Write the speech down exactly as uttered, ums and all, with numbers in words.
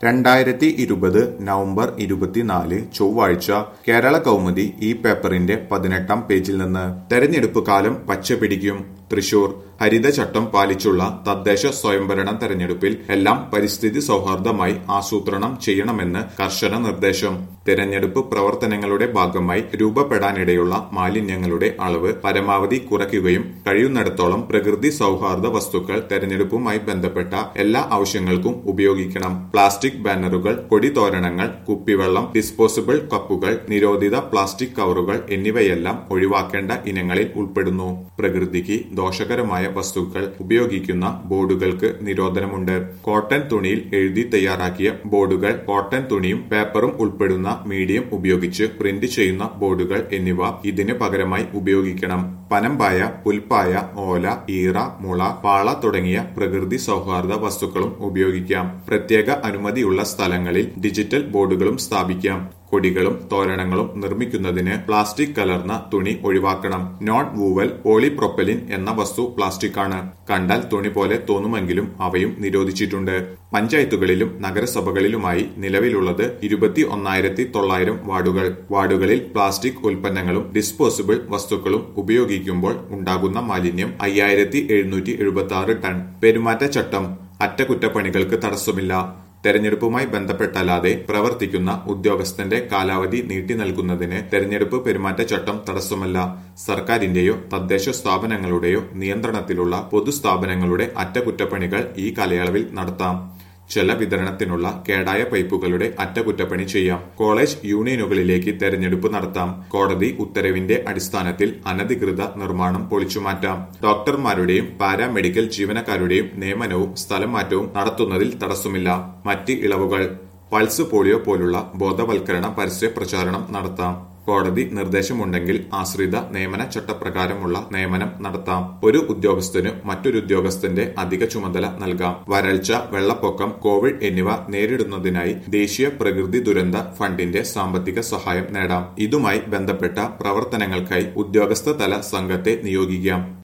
രണ്ടായിരത്തി ഇരുപത് നവംബർ ഇരുപത്തിനാല് ചൊവ്വാഴ്ച കേരള കൗമുദി ഈ പേപ്പറിന്റെ പതിനെട്ടാം പേജിൽ നിന്ന് തെരഞ്ഞെടുപ്പ് കാലം പച്ചപിടിക്കും. തൃശൂർ ഹരിതചട്ടം പാലിച്ചുള്ള തദ്ദേശ സ്വയംഭരണ തെരഞ്ഞെടുപ്പിൽ എല്ലാം പരിസ്ഥിതി സൗഹാർദ്ദമായി ആസൂത്രണം ചെയ്യണമെന്ന് കർശന നിർദ്ദേശം. തെരഞ്ഞെടുപ്പ് പ്രവർത്തനങ്ങളുടെ ഭാഗമായി രൂപപ്പെടാനിടയുള്ള മാലിന്യങ്ങളുടെ അളവ് പരമാവധി കുറയ്ക്കുകയും കഴിയുന്നിടത്തോളം പ്രകൃതി സൗഹാർദ്ദ വസ്തുക്കൾ തെരഞ്ഞെടുപ്പുമായി ബന്ധപ്പെട്ട എല്ലാ ആവശ്യങ്ങൾക്കും ഉപയോഗിക്കണം. പ്ലാസ്റ്റിക് ബാനറുകൾ, കൊടിതോരണങ്ങൾ, കുപ്പിവെള്ളം, ഡിസ്പോസിബിൾ കപ്പുകൾ, നിരോധിത പ്ലാസ്റ്റിക് കവറുകൾ എന്നിവയെല്ലാം ഒഴിവാക്കേണ്ട ഇനങ്ങളിൽ ഉൾപ്പെടുന്നു. പ്രകൃതിക്ക് ദോഷകരമായ വസ്തുക്കൾ ഉപയോഗിക്കുന്ന ബോർഡുകൾക്ക് നിരോധനമുണ്ട്. കോട്ടൺ തുണിയിൽ എഴുതി തയ്യാറാക്കിയ ബോർഡുകൾ, കോട്ടൺ തുണിയും പേപ്പറും ഉൾപ്പെടുന്ന മീഡിയം ഉപയോഗിച്ച് പ്രിന്റ് ചെയ്യുന്ന ബോർഡുകൾ എന്നിവ ഇതിന് പകരമായി ഉപയോഗിക്കണം. പനമ്പായ, പുൽപ്പായ, ഓല, ഈറ, മുള, പാള തുടങ്ങിയ പ്രകൃതി സൗഹാർദ്ദ വസ്തുക്കളും ഉപയോഗിക്കാം. പ്രത്യേക അനുമതിയുള്ള സ്ഥലങ്ങളിൽ ഡിജിറ്റൽ ബോർഡുകളും സ്ഥാപിക്കാം. കൊടികളും തോരണങ്ങളും നിർമ്മിക്കുന്നതിന് പ്ലാസ്റ്റിക് കലർന്ന തുണി ഒഴിവാക്കണം. നോൺ വൂവൽ പോളിപ്രൊപ്പലിൻ എന്ന വസ്തു പ്ലാസ്റ്റിക്കാണ്. കണ്ടാൽ തുണി പോലെ തോന്നുമെങ്കിലും അവയും നിരോധിച്ചിട്ടുണ്ട്. പഞ്ചായത്തുകളിലും നഗരസഭകളിലുമായി നിലവിലുള്ളത് ഇരുപത്തി ഒന്നായിരത്തി തൊള്ളായിരം വാർഡുകൾ. വാർഡുകളിൽ പ്ലാസ്റ്റിക് ഉൽപ്പന്നങ്ങളും ഡിസ്പോസിബിൾ വസ്തുക്കളും ഉപയോഗിക്കുമ്പോൾ ഉണ്ടാകുന്ന മാലിന്യം അയ്യായിരത്തി എഴുന്നൂറ്റി എഴുപത്തി ആറ് ടൺ. പെരുമാറ്റച്ചട്ടം അറ്റകുറ്റപ്പണികൾക്ക് തടസ്സമില്ല. തെരഞ്ഞെടുപ്പുമായി ബന്ധപ്പെട്ടല്ലാതെ പ്രവർത്തിക്കുന്ന ഉദ്യോഗസ്ഥന്റെ കാലാവധി നീട്ടി നൽകുന്നതിന് തെരഞ്ഞെടുപ്പ് പെരുമാറ്റച്ചട്ടം തടസ്സമല്ല. സർക്കാരിന്റെയോ തദ്ദേശ സ്ഥാപനങ്ങളുടെയോ നിയന്ത്രണത്തിലുള്ള പൊതുസ്ഥാപനങ്ങളുടെ അറ്റകുറ്റപ്പണികൾ ഈ കാലയളവിൽ നടത്താം. ജലവിതരണത്തിനുള്ള കേടായ പൈപ്പുകളുടെ അറ്റകുറ്റപ്പണി ചെയ്യാം. കോളേജ് യൂണിയനുകളിലേക്ക് തെരഞ്ഞെടുപ്പ് നടത്താം. കോടതി ഉത്തരവിന്റെ അടിസ്ഥാനത്തിൽ അനധികൃത നിർമ്മാണം പൊളിച്ചുമാറ്റാം. ഡോക്ടർമാരുടെയും പാരാമെഡിക്കൽ ജീവനക്കാരുടെയും നിയമനവും സ്ഥലം മാറ്റവും നടത്തുന്നതിൽ തടസ്സമില്ല. മറ്റ് ഇളവുകൾ: പൾസ് പോളിയോ പോലുള്ള ബോധവൽക്കരണ പരസ്യ പ്രചാരണം നടത്താം. കോടതി നിർദ്ദേശമുണ്ടെങ്കിൽ ആശ്രിത നിയമന ചട്ടപ്രകാരമുള്ള നിയമനം നടത്താം. ഒരു ഉദ്യോഗസ്ഥന് മറ്റൊരു ഉദ്യോഗസ്ഥന്റെ അധിക ചുമതല നൽകാം. വരൾച്ച, വെള്ളപ്പൊക്കം, കോവിഡ് എന്നിവ നേരിടുന്നതിനായി ദേശീയ പ്രകൃതി ദുരന്ത ഫണ്ടിന്റെ സാമ്പത്തിക സഹായം നേടാം. ഇതുമായി ബന്ധപ്പെട്ട പ്രവർത്തനങ്ങൾക്കായി ഉദ്യോഗസ്ഥ തല സംഘത്തെ നിയോഗിക്കാം.